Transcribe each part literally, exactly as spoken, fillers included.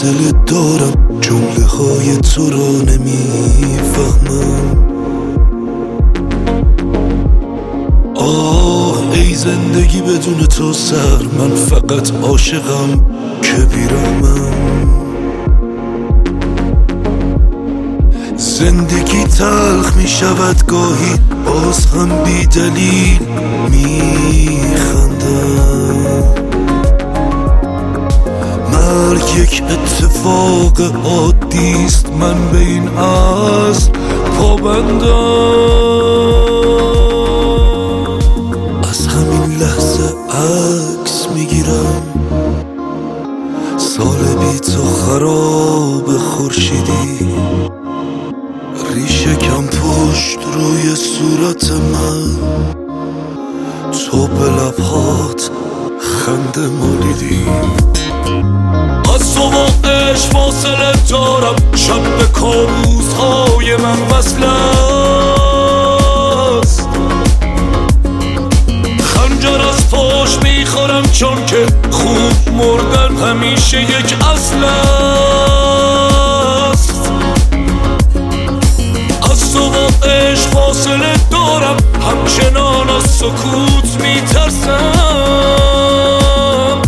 فاصله دارم، جمله های تو رو نمیفهمم. آه ای زندگی بدون تو سر، من فقط عاشقم که بیرحمم. زندگی تلخ می شود گاهی، باز هم بی دلیل می خندم. مرگ یک اتفاق عادیست، من به این اصل پابندم. از همین لحظه عکس می گیرم، سال بی تو خراب خورشیدی، ریشه کم پشت روی صورت من، تو به لبهات خنده مالیدی. از تو با عشق فاصله دارم، شب به کابوس های من وصل است. خنجر از پاش میخورم چون که خوب مردن همیشه یک اصل است. از تو با عشق فاصله دارم، همچنان از سکوت میترسم.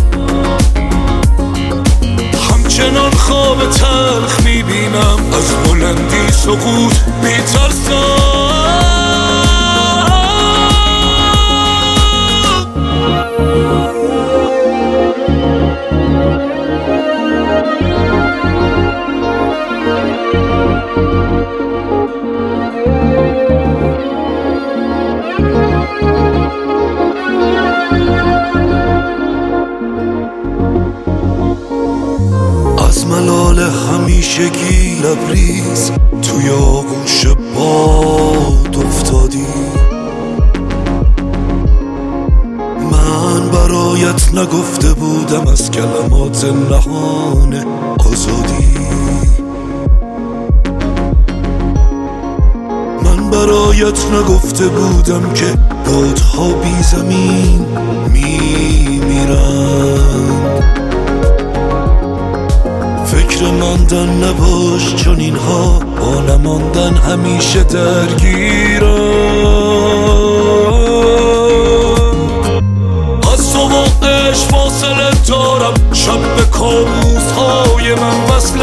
همچنان خواب تلخ میبینم، از بلندی سقوط میترسم. از ملال همیشگی لبریز توی آغوش باد افتادی. من برایت نگفته بودم از کلمات نهان آزادی. من برایت نگفته بودم که بادها بی زمین میمیرند. فکر ماندن نباش، چون اینها با نماندن همیشه درگیرم. از تو با عشق فاصله دارم، شب به کابوس های من وصل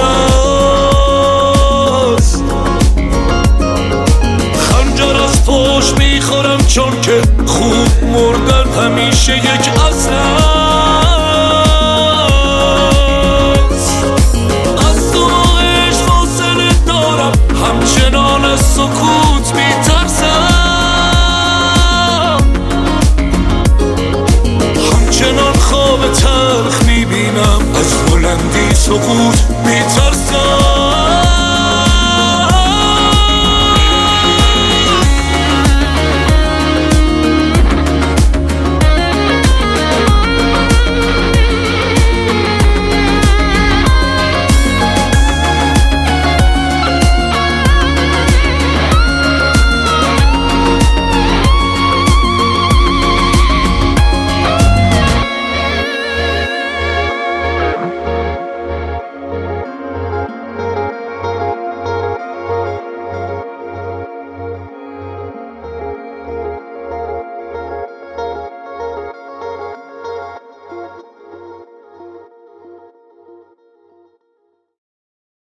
است. خنجر از پاش میخورم چون که خوب مردن همیشه یک اصل است. همچنان از سکوت میترسم. همچنان خواب تلخ میبینم، از بلندی سقوط میترسم.